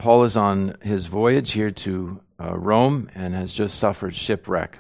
Paul is on his voyage here to Rome and has just suffered shipwreck.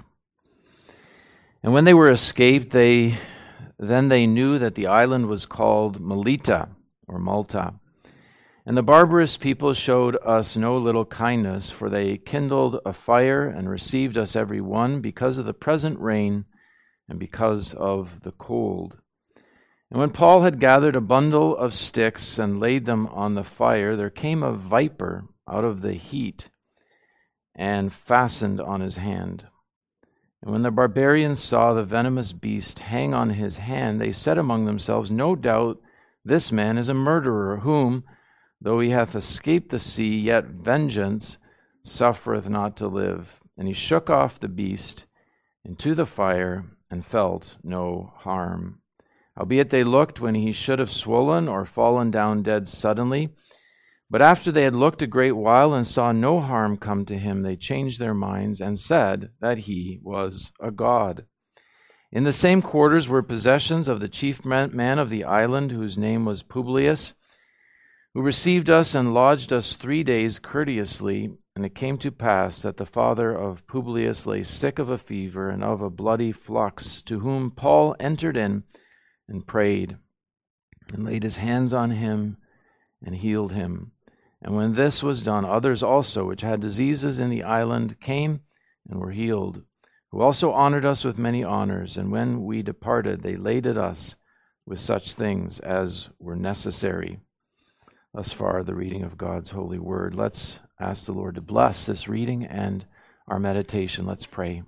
And when they were escaped, they knew that the island was called Melita or Malta. And the barbarous people showed us no little kindness, for they kindled a fire and received us every one because of the present rain and because of the cold. And when Paul had gathered a bundle of sticks and laid them on the fire, there came a viper out of the heat and fastened on his hand. And when the barbarians saw the venomous beast hang on his hand, they said among themselves, "No doubt this man is a murderer, whom, though he hath escaped the sea, yet vengeance suffereth not to live." And he shook off the beast into the fire and felt no harm. Howbeit they looked when he should have swollen or fallen down dead suddenly. But after they had looked a great while and saw no harm come to him, they changed their minds and said that he was a god. In the same quarters were possessions of the chief man of the island, whose name was Publius, who received us and lodged us 3 days courteously. And it came to pass that the father of Publius lay sick of a fever and of a bloody flux, to whom Paul entered in and prayed, and laid his hands on him and healed him. And when this was done, others also, which had diseases in the island, came and were healed, who also honored us with many honors. And when we departed, they laded us with such things as were necessary. Thus far, the reading of God's holy word. Let's ask the Lord to bless this reading and our meditation. Let's pray.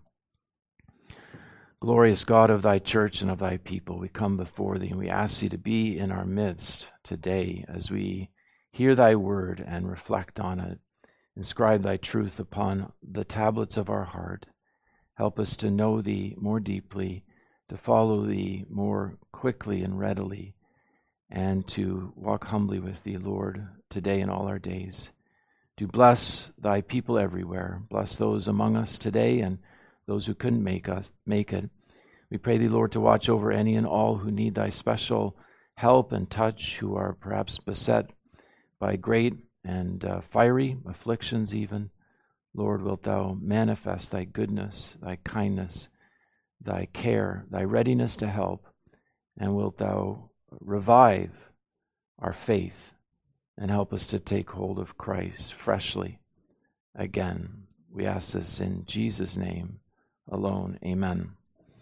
Glorious God of thy church and of thy people, we come before thee and we ask thee to be in our midst today as we hear thy word and reflect on it. Inscribe thy truth upon the tablets of our heart. Help us to know thee more deeply, to follow thee more quickly and readily, and to walk humbly with thee, Lord, today and all our days. Do bless thy people everywhere. Bless those among us today and those who couldn't make it. We pray thee, Lord, to watch over any and all who need thy special help and touch, who are perhaps beset by great and fiery afflictions even. Lord, wilt thou manifest thy goodness, thy kindness, thy care, thy readiness to help, and wilt thou revive our faith and help us to take hold of Christ freshly again. We ask this in Jesus' name alone. Amen.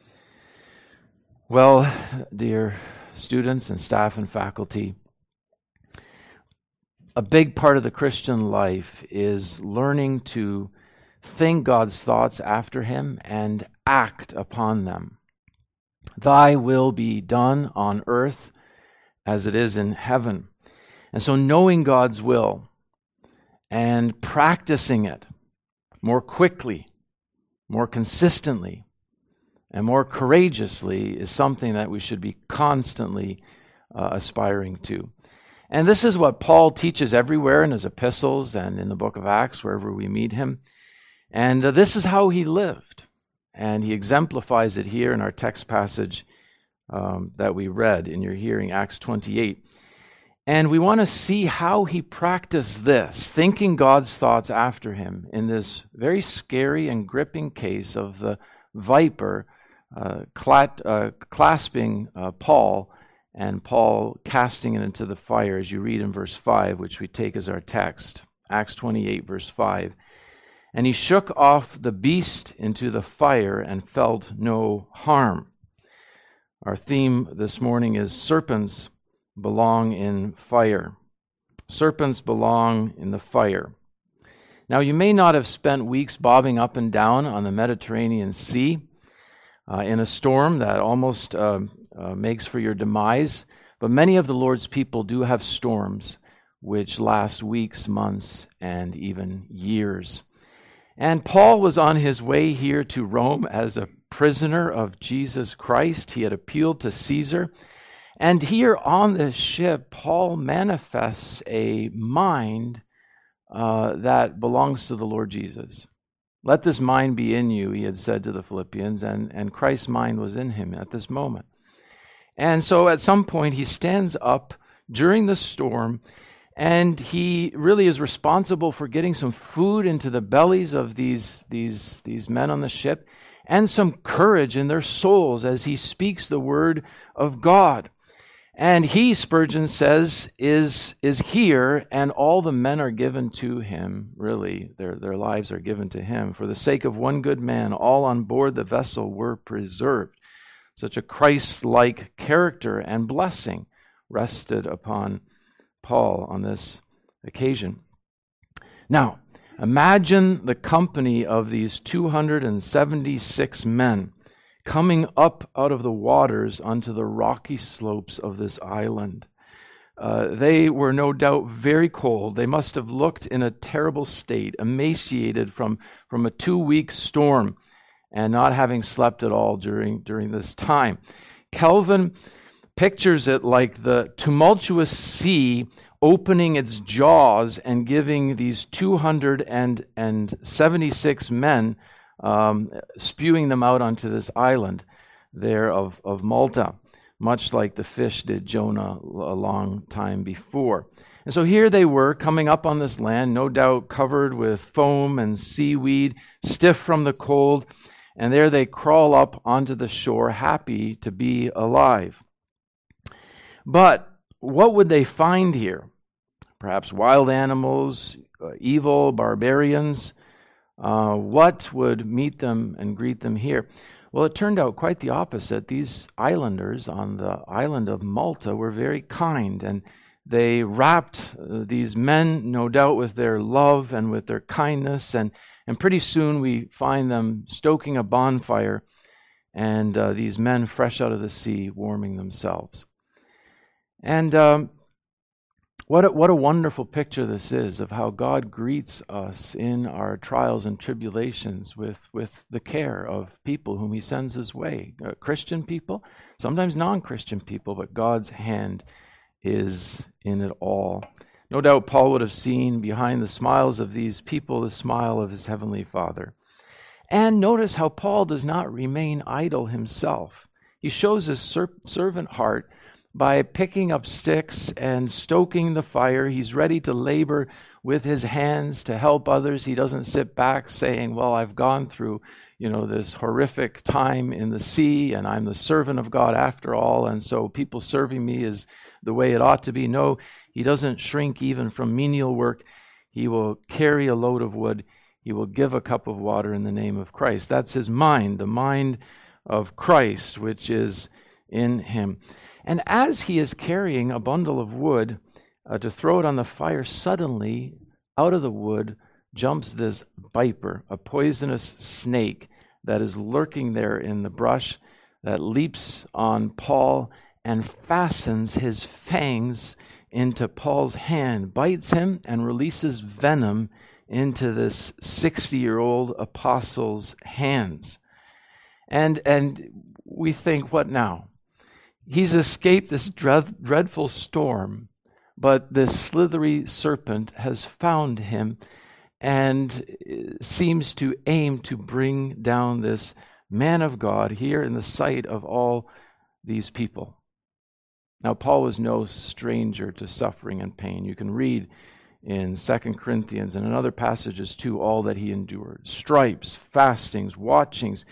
Well, dear students and staff and faculty, a big part of the Christian life is learning to think God's thoughts after him and act upon them. Thy will be done on earth as it is in heaven. And so knowing God's will and practicing it more quickly, more consistently, and more courageously is something that we should be constantly aspiring to. And this is what Paul teaches everywhere in his epistles and in the book of Acts, wherever we meet him. And this is how he lived. And he exemplifies it here in our text passage that we read in your hearing, Acts 28. And we want to see how he practiced this, thinking God's thoughts after him, in this very scary and gripping case of the viper clasping Paul, and Paul casting it into the fire, as you read in verse 5, which we take as our text. Acts 28, verse 5. And he shook off the beast into the fire and felt no harm. Our theme this morning is serpents belong in fire. Serpents belong in the fire. Now, you may not have spent weeks bobbing up and down on the Mediterranean Sea in a storm that almost makes for your demise, but many of the Lord's people do have storms which last weeks, months, and even years. And Paul was on his way here to Rome as a prisoner of Jesus Christ. He had appealed to Caesar. And here on this ship, Paul manifests a mind that belongs to the Lord Jesus. Let this mind be in you, he had said to the Philippians, and Christ's mind was in him at this moment. And so at some point he stands up during the storm And he really is responsible for getting some food into the bellies of these men on the ship, and some courage in their souls as he speaks the word of God. And he, Spurgeon says, is here, and all the men are given to him, really. Their lives are given to him. For the sake of one good man, all on board the vessel were preserved. Such a Christ-like character and blessing rested upon Paul on this occasion. Now, imagine the company of these 276 men coming up out of the waters onto the rocky slopes of this island. They were no doubt very cold. They must have looked in a terrible state, emaciated from a 2-week storm and not having slept at all during this time. Calvin pictures it like the tumultuous sea opening its jaws and giving these 276 men, spewing them out onto this island there of Malta, much like the fish did Jonah a long time before. And so here they were coming up on this land, no doubt covered with foam and seaweed, stiff from the cold, and there they crawl up onto the shore, happy to be alive. But what would they find here? Perhaps wild animals, evil barbarians. What would meet them and greet them here? Well, it turned out quite the opposite. These islanders on the island of Malta were very kind, and they wrapped these men, no doubt, with their love and with their kindness, and pretty soon we find them stoking a bonfire, and these men fresh out of the sea warming themselves. And what a wonderful picture this is of how God greets us in our trials and tribulations with the care of people whom he sends his way. Christian people, sometimes non-Christian people, but God's hand is in it all. No doubt Paul would have seen behind the smiles of these people the smile of his heavenly Father. And notice how Paul does not remain idle himself. He shows his servant heart by picking up sticks and stoking the fire. He's ready to labor with his hands to help others. He doesn't sit back saying, well, I've gone through, this horrific time in the sea, and I'm the servant of God after all, and so people serving me is the way it ought to be. No, he doesn't shrink even from menial work. He will carry a load of wood. He will give a cup of water in the name of Christ. That's his mind, the mind of Christ, which is in him. And as he is carrying a bundle of wood to throw it on the fire, suddenly out of the wood jumps this viper, a poisonous snake that is lurking there in the brush, that leaps on Paul and fastens his fangs into Paul's hand, bites him, and releases venom into this 60-year-old apostle's hands. And we think, what now? He's escaped this dreadful storm, but this slithery serpent has found him and seems to aim to bring down this man of God here in the sight of all these people. Now, Paul was no stranger to suffering and pain. You can read in 2 Corinthians and in other passages too all that he endured. Stripes, fastings, watchings,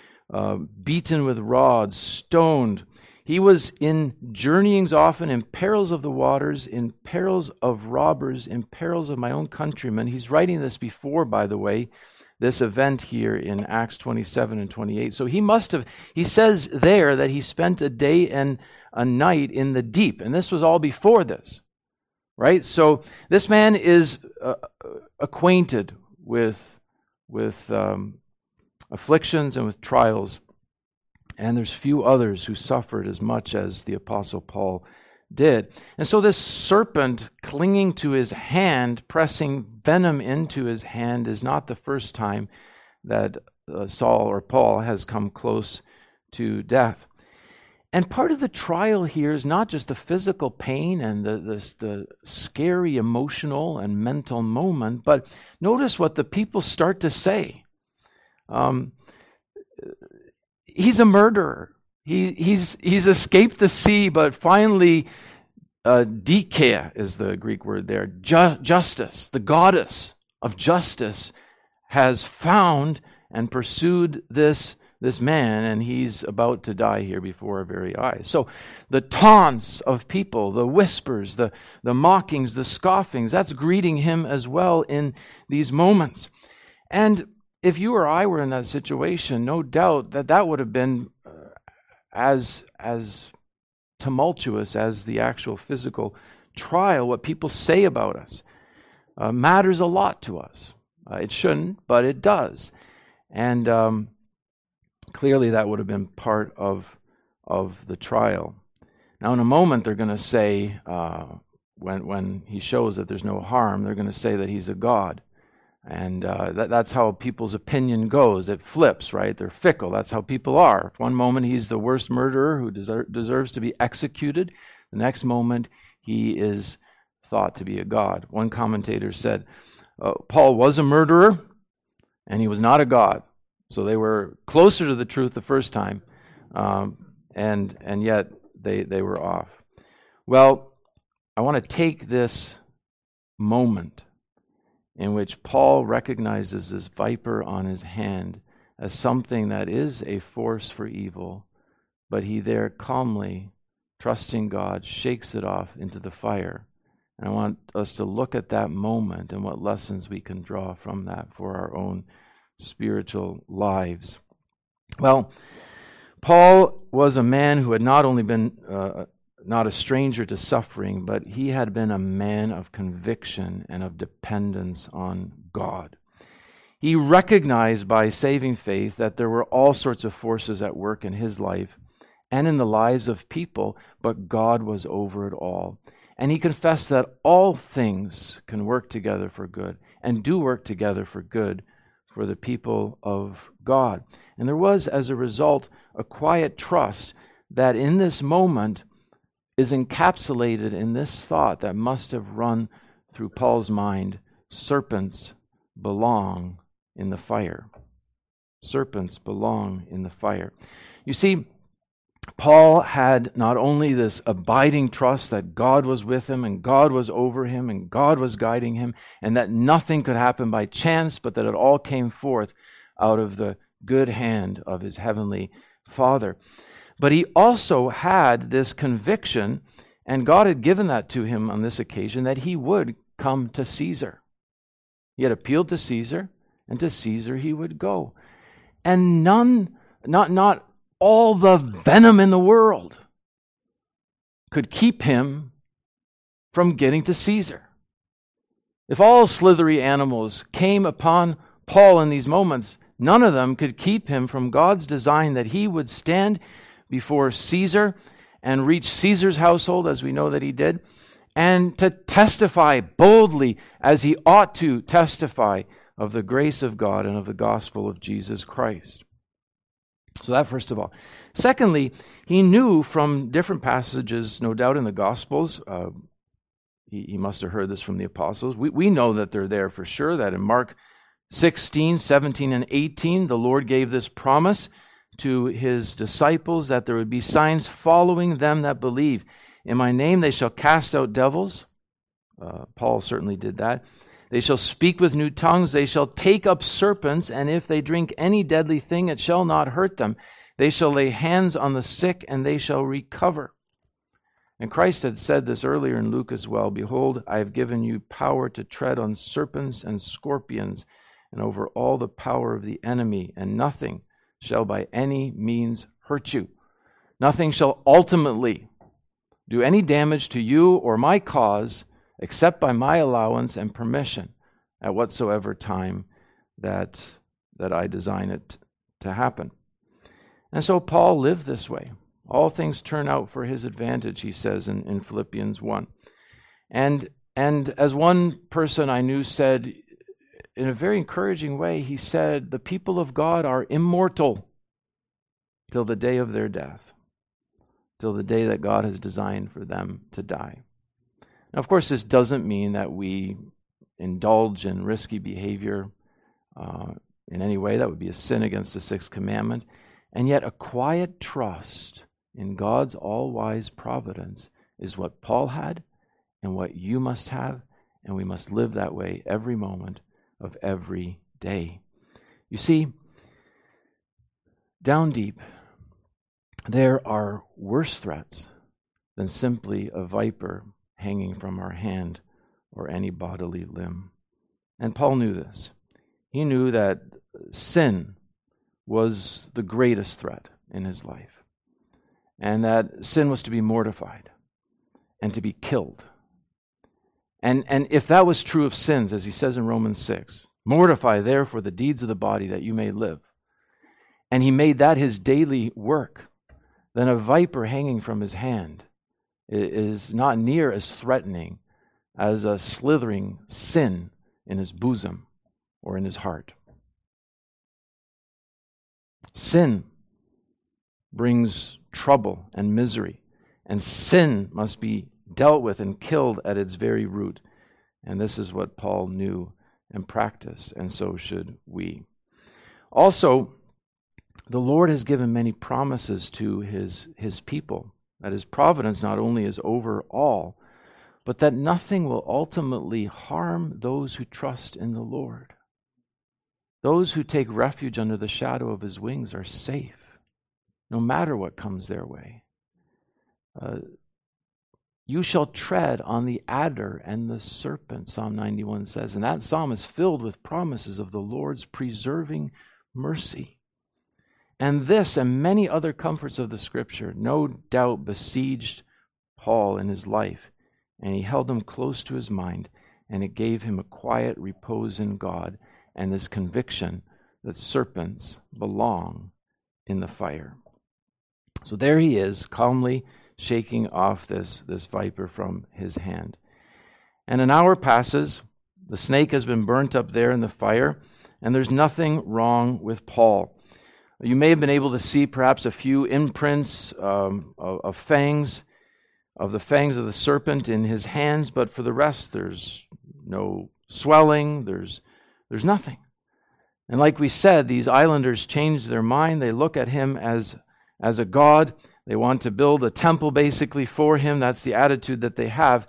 beaten with rods, stoned. He was in journeyings often, in perils of the waters, in perils of robbers, in perils of my own countrymen. He's writing this before, by the way, this event here in Acts 27 and 28. So he says there that he spent a day and a night in the deep. And this was all before this, right? So this man is acquainted with afflictions and with trials. And there's few others who suffered as much as the Apostle Paul did. And so this serpent clinging to his hand, pressing venom into his hand, is not the first time that Saul or Paul has come close to death. And part of the trial here is not just the physical pain and the scary emotional and mental moment, but notice what the people start to say. He's a murderer. He's escaped the sea, but finally Dike is the Greek word there. Justice, the goddess of justice, has found and pursued this man, and he's about to die here before our very eyes. So the taunts of people, the whispers, the mockings, the scoffings, that's greeting him as well in these moments. And if you or I were in that situation, no doubt that would have been as tumultuous as the actual physical trial. What people say about us matters a lot to us. It shouldn't, but it does. And clearly that would have been part of the trial. Now in a moment they're going to say, when he shows that there's no harm, they're going to say that he's a god. And that's how people's opinion goes. It flips, right? They're fickle. That's how people are. One moment he's the worst murderer who deserves to be executed. The next moment he is thought to be a god. One commentator said, Paul was a murderer and he was not a god. So they were closer to the truth the first time, and yet they were off. Well, I want to take this moment in which Paul recognizes this viper on his hand as something that is a force for evil, but he there calmly, trusting God, shakes it off into the fire. And I want us to look at that moment and what lessons we can draw from that for our own spiritual lives. Well, Paul was a man who had not only been not a stranger to suffering, but he had been a man of conviction and of dependence on God. He recognized by saving faith that there were all sorts of forces at work in his life and in the lives of people, but God was over it all. And he confessed that all things can work together for good and do work together for good for the people of God. And there was, as a result, a quiet trust that in this moment is encapsulated in this thought that must have run through Paul's mind: serpents belong in the fire. Serpents belong in the fire. You see, Paul had not only this abiding trust that God was with him and God was over him and God was guiding him and that nothing could happen by chance, but that it all came forth out of the good hand of his heavenly Father. But he also had this conviction, and God had given that to him on this occasion, that he would come to Caesar. He had appealed to Caesar, and to Caesar he would go. And not all the venom in the world could keep him from getting to Caesar. If all slithery animals came upon Paul in these moments, none of them could keep him from God's design that he would stand before Caesar and reach Caesar's household, as we know that he did, and to testify boldly as he ought to testify of the grace of God and of the gospel of Jesus Christ. So that first of all. Secondly, he knew from different passages, no doubt in the Gospels, he must have heard this from the apostles. We know that they're there for sure, that in Mark 16, 17, and 18, the Lord gave this promise to his disciples that there would be signs following them that believe. In my name they shall cast out devils. Paul certainly did that. They shall speak with new tongues. They shall take up serpents, and if they drink any deadly thing, it shall not hurt them. They shall lay hands on the sick, and they shall recover. And Christ had said this earlier in Luke as well. Behold, I have given you power to tread on serpents and scorpions, and over all the power of the enemy, and nothing shall by any means hurt you. Nothing shall ultimately do any damage to you or my cause, except by my allowance and permission at whatsoever time that I design it to happen. And so Paul lived this way. All things turn out for his advantage, he says in Philippians 1. And as one person I knew said, in a very encouraging way, he said, the people of God are immortal till the day of their death, till the day that God has designed for them to die. Now, of course, this doesn't mean that we indulge in risky behavior in any way. That would be a sin against the sixth commandment. And yet a quiet trust in God's all-wise providence is what Paul had and what you must have, and we must live that way every moment of every day. You see, down deep, there are worse threats than simply a viper hanging from our hand or any bodily limb. And Paul knew this. He knew that sin was the greatest threat in his life, and that sin was to be mortified and to be killed. And if that was true of sins, as he says in Romans 6, mortify therefore the deeds of the body that you may live, and he made that his daily work, then a viper hanging from his hand is not near as threatening as a slithering sin in his bosom or in his heart. Sin brings trouble and misery, and sin must be dealt with and killed at its very root. And this is what Paul knew and practiced, and so should we. Also, the Lord has given many promises to his people, that his providence not only is over all, but that nothing will ultimately harm those who trust in the Lord. Those who take refuge under the shadow of his wings are safe, no matter what comes their way. You shall tread on the adder and the serpent, Psalm 91 says. And that psalm is filled with promises of the Lord's preserving mercy. And this and many other comforts of the Scripture no doubt besieged Paul in his life, and he held them close to his mind, and it gave him a quiet repose in God and this conviction that serpents belong in the fire. So there he is, calmly shaking off this viper from his hand. And an hour passes, the snake has been burnt up there in the fire, and there's nothing wrong with Paul. You may have been able to see perhaps a few imprints of fangs, of the fangs of the serpent in his hands, but for the rest, there's no swelling, there's nothing. And like we said, these islanders changed their mind. They look at him as a god. They want to build a temple basically for him. That's the attitude that they have.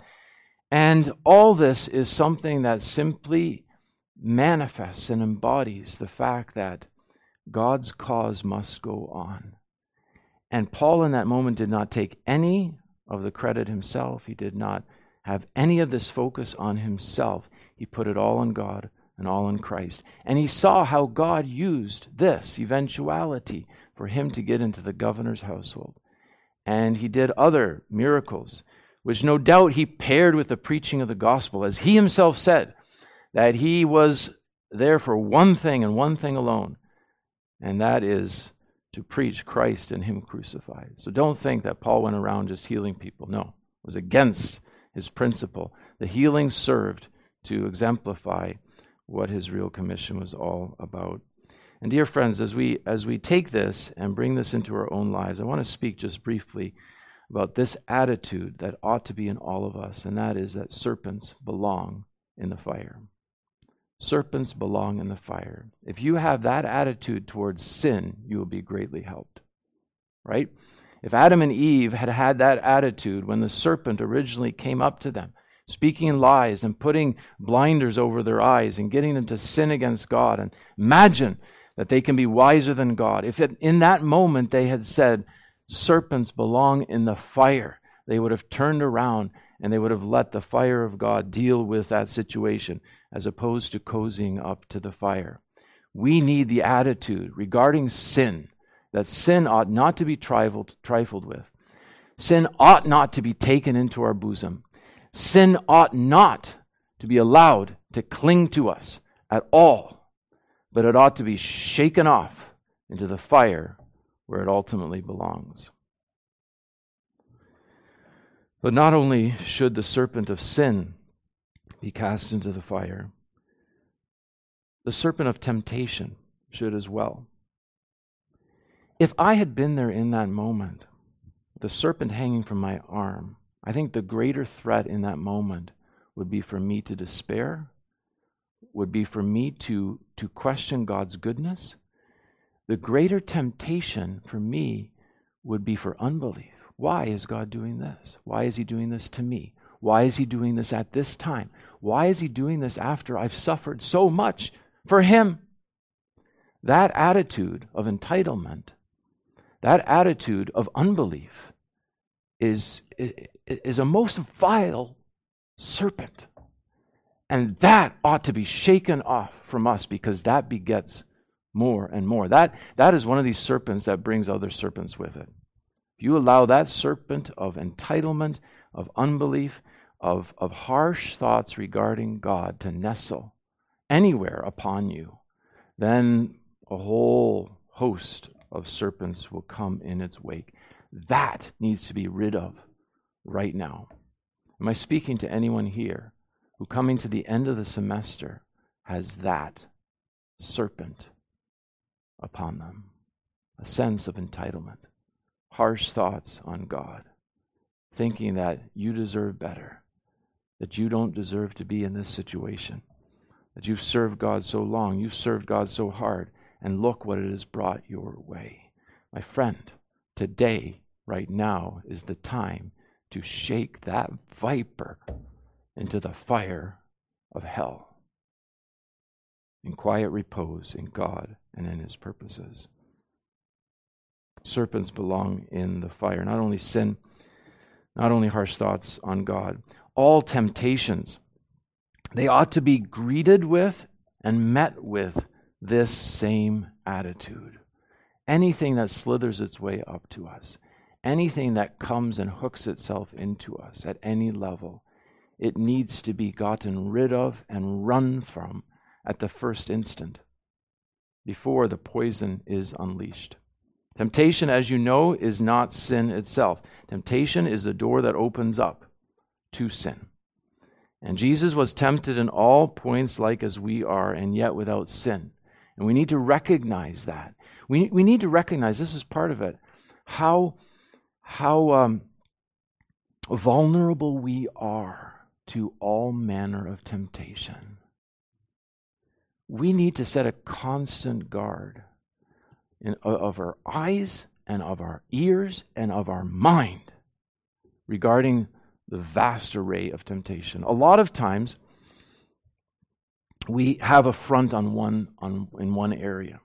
And all this is something that simply manifests and embodies the fact that God's cause must go on. And Paul in that moment did not take any of the credit himself. He did not have any of this focus on himself. He put it all on God and all in Christ. And he saw how God used this eventuality for him to get into the governor's household. And he did other miracles, which no doubt he paired with the preaching of the gospel, as he himself said, that he was there for one thing and one thing alone, and that is to preach Christ and him crucified. So don't think that Paul went around just healing people. No, it was against his principle. The healing served to exemplify what his real commission was all about. And dear friends, as we take this and bring this into our own lives, I want to speak just briefly about this attitude that ought to be in all of us, and that is that serpents belong in the fire. Serpents belong in the fire. If you have that attitude towards sin, you will be greatly helped. Right? If Adam and Eve had had that attitude when the serpent originally came up to them, speaking lies and putting blinders over their eyes and getting them to sin against God, and imagine that they can be wiser than God. If in that moment they had said, serpents belong in the fire, they would have turned around and they would have let the fire of God deal with that situation, as opposed to cozying up to the fire. We need the attitude regarding sin, that sin ought not to be trifled with. Sin ought not to be taken into our bosom. Sin ought not to be allowed to cling to us at all, but it ought to be shaken off into the fire where it ultimately belongs. But not only should the serpent of sin be cast into the fire, the serpent of temptation should as well. If I had been there in that moment, the serpent hanging from my arm, I think the greater threat in that moment would be for me to despair, would be for me to question God's goodness. The greater temptation for me would be for unbelief. Why is God doing this? Why is he doing this to me? Why is he doing this at this time? Why is he doing this after I've suffered so much for him? That attitude of entitlement, that attitude of unbelief is a most vile serpent. And that ought to be shaken off from us, because that begets more and more. That is one of these serpents that brings other serpents with it. If you allow that serpent of entitlement, of unbelief, of harsh thoughts regarding God to nestle anywhere upon you, then a whole host of serpents will come in its wake. That needs to be rid of right now. Am I speaking to anyone here who, coming to the end of the semester, has that serpent upon them? A sense of entitlement, harsh thoughts on God, thinking that you deserve better, that you don't deserve to be in this situation, that you've served God so long, you've served God so hard, and look what it has brought your way. My friend, today, right now, is the time to shake that viper into the fire of hell, in quiet repose in God and in his purposes. Serpents belong in the fire. Not only sin, not only harsh thoughts on God, all temptations, they ought to be greeted with and met with this same attitude. Anything that slithers its way up to us, anything that comes and hooks itself into us at any level, it needs to be gotten rid of and run from at the first instant, before the poison is unleashed. Temptation, as you know, is not sin itself. Temptation is the door that opens up to sin. And Jesus was tempted in all points like as we are, and yet without sin. And we need to recognize that. We need to recognize, this is part of it, how vulnerable we are to all manner of temptation. We need to set a constant guard of our eyes and of our ears and of our mind regarding the vast array of temptation. A lot of times we have a front in one area.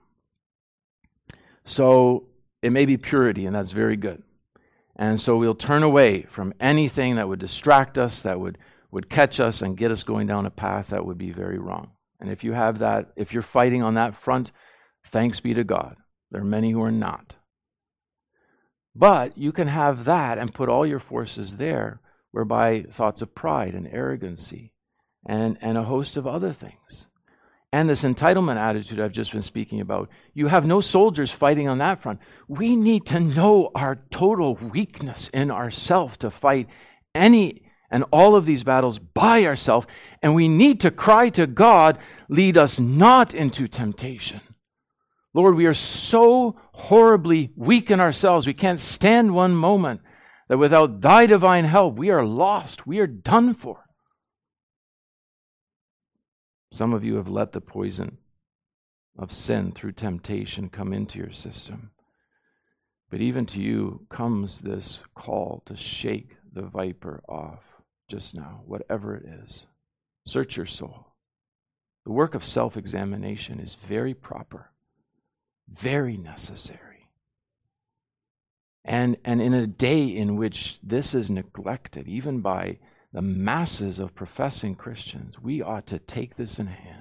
So it may be purity, and that's very good. And so we'll turn away from anything that would distract us, that would catch us and get us going down a path that would be very wrong. And if you have that, if you're fighting on that front, thanks be to God. There are many who are not. But you can have that and put all your forces there, whereby thoughts of pride and arrogancy and a host of other things. And this entitlement attitude I've just been speaking about, you have no soldiers fighting on that front. We need to know our total weakness in ourselves to fight any and all of these battles by ourselves. And we need to cry to God, lead us not into temptation. Lord, we are so horribly weak in ourselves. We can't stand one moment that without thy divine help, we are lost. We are done for. Some of you have let the poison of sin through temptation come into your system. But even to you comes this call to shake the viper off just now, whatever it is. Search your soul. The work of self-examination is very proper, very necessary. And in a day in which this is neglected, even by the masses of professing Christians, we ought to take this in hand.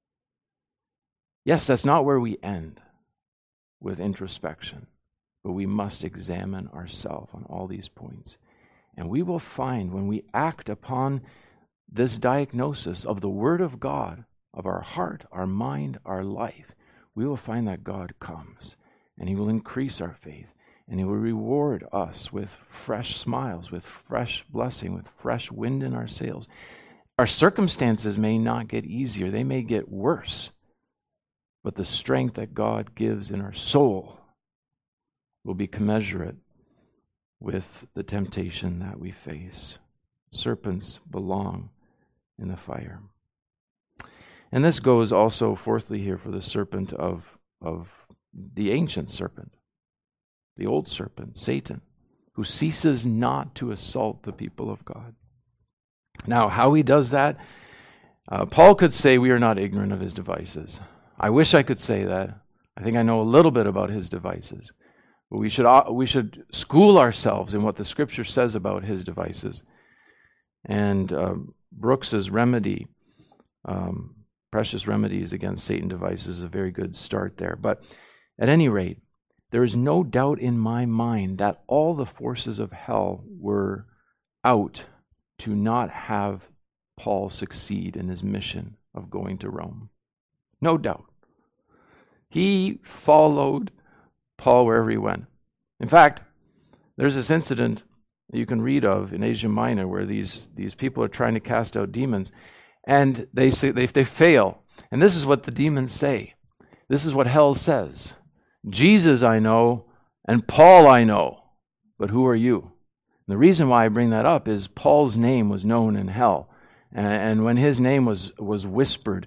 Yes, that's not where we end with introspection, but we must examine ourselves on all these points. And we will find, when we act upon this diagnosis of the Word of God, of our heart, our mind, our life, we will find that God comes and He will increase our faith, and He will reward us with fresh smiles, with fresh blessing, with fresh wind in our sails. Our circumstances may not get easier, they may get worse, but the strength that God gives in our soul will be commensurate with the temptation that we face. Serpents belong in the fire. And this goes also, fourthly, here for the serpent of the ancient serpent, the old serpent, Satan, who ceases not to assault the people of God. Now, how he does that, Paul could say we are not ignorant of his devices. I wish I could say that. I think I know a little bit about his devices. But we should school ourselves in what the Scripture says about his devices. And Brooks's remedy, Precious Remedies Against Satan Devices, is a very good start there. But at any rate, there is no doubt in my mind that all the forces of hell were out to not have Paul succeed in his mission of going to Rome. No doubt. He followed Paul wherever he went. In fact, there's this incident that you can read of in Asia Minor where these people are trying to cast out demons, and they fail. And this is what the demons say. This is what hell says. Jesus I know, and Paul I know, but who are you? And the reason why I bring that up is Paul's name was known in hell. And when his name was whispered,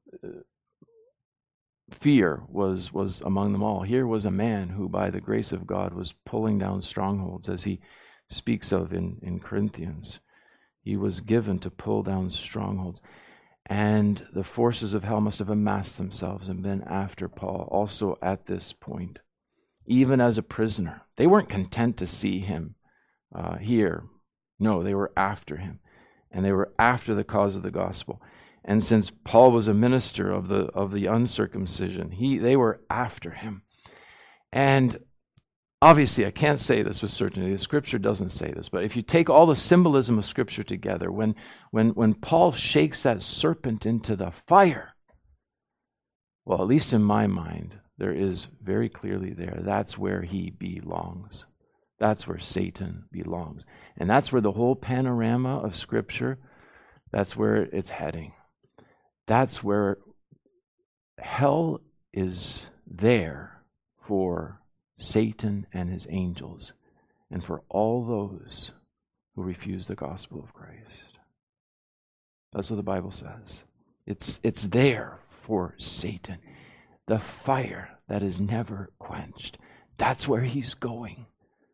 fear was among them all. Here was a man who, by the grace of God, was pulling down strongholds, as he speaks of in Corinthians. He was given to pull down strongholds. And the forces of hell must have amassed themselves and been after Paul also at this point, even as a prisoner. They weren't content to see him here. No, they were after him. And they were after the cause of the gospel. And since Paul was a minister of the uncircumcision, they were after him. And obviously, I can't say this with certainty. The Scripture doesn't say this, but if you take all the symbolism of Scripture together, when Paul shakes that serpent into the fire, well, at least in my mind, there is very clearly there, that's where he belongs. That's where Satan belongs. And that's where the whole panorama of Scripture, that's where it's heading. That's where hell is there for Satan and his angels, and for all those who refuse the gospel of Christ. That's what the Bible says. It's there for Satan. The fire that is never quenched. That's where he's going.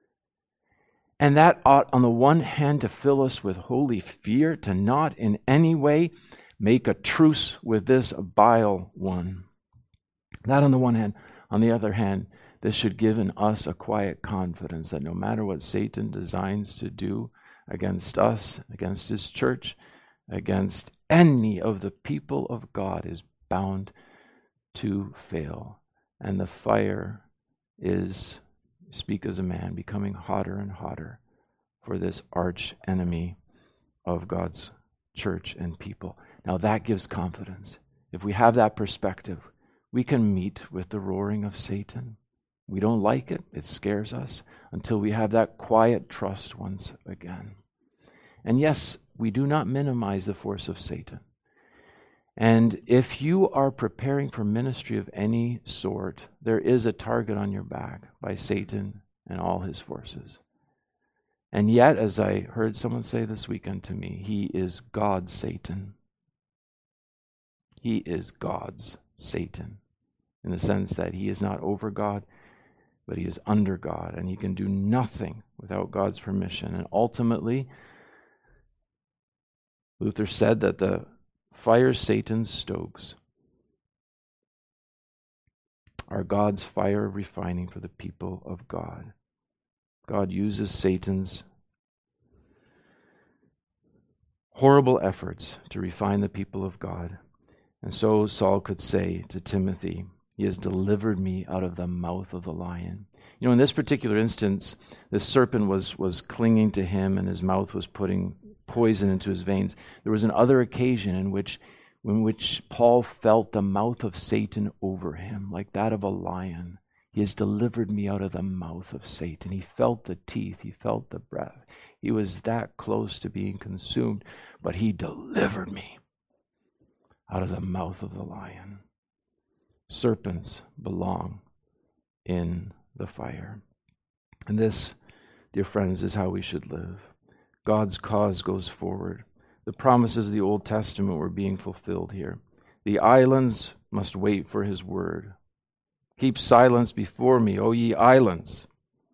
And that ought, on the one hand, to fill us with holy fear, to not in any way make a truce with this vile one. That on the one hand. On the other hand, this should give in us a quiet confidence that no matter what Satan designs to do against us, against his church, against any of the people of God, is bound to fail. And the fire is, speak as a man, becoming hotter and hotter for this arch enemy of God's church and people. Now that gives confidence. If we have that perspective, we can meet with the roaring of Satan. We don't like it. It scares us until we have that quiet trust once again. And yes, we do not minimize the force of Satan. And if you are preparing for ministry of any sort, there is a target on your back by Satan and all his forces. And yet, as I heard someone say this weekend to me, he is God's Satan. He is God's Satan, in the sense that he is not over God, but he is under God, and he can do nothing without God's permission. And ultimately, Luther said that the fire Satan stokes are God's fire of refining for the people of God. God uses Satan's horrible efforts to refine the people of God. And so Saul could say to Timothy, he has delivered me out of the mouth of the lion. You know, in this particular instance, the serpent was clinging to him and his mouth was putting poison into his veins. There was another occasion in which Paul felt the mouth of Satan over him, like that of a lion. He has delivered me out of the mouth of Satan. He felt the teeth. He felt the breath. He was that close to being consumed, but he delivered me out of the mouth of the lion. Serpents belong in the fire. And this, dear friends, is how we should live. God's cause goes forward. The promises of the Old Testament were being fulfilled here. The islands must wait for his word. Keep silence before me, O ye islands.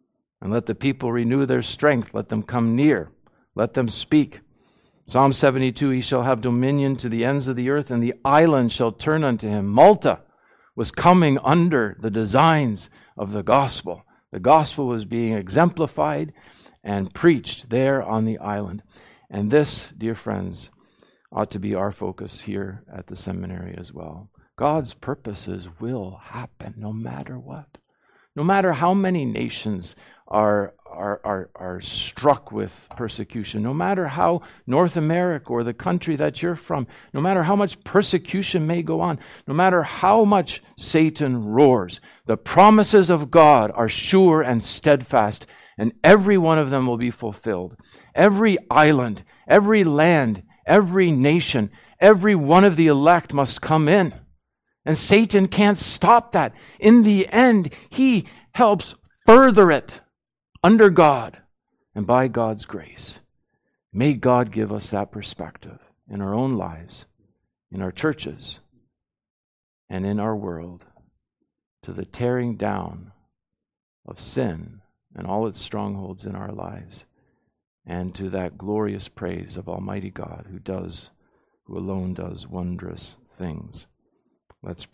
And let the people renew their strength. Let them come near. Let them speak. Psalm 72, he shall have dominion to the ends of the earth, and the island shall turn unto him. Malta was coming under the designs of the gospel. The gospel was being exemplified and preached there on the island. And this, dear friends, ought to be our focus here at the seminary as well. God's purposes will happen no matter what. No matter how many nations are struck with persecution, no matter how North America or the country that you're from, no matter how much persecution may go on, no matter how much Satan roars, the promises of God are sure and steadfast, and every one of them will be fulfilled. Every island, every land, every nation, every one of the elect must come in. And Satan can't stop that. In the end, he helps further it under God and by God's grace. May God give us that perspective in our own lives, in our churches, and in our world, to the tearing down of sin and all its strongholds in our lives, and to that glorious praise of Almighty God who alone does wondrous things. Let's pray.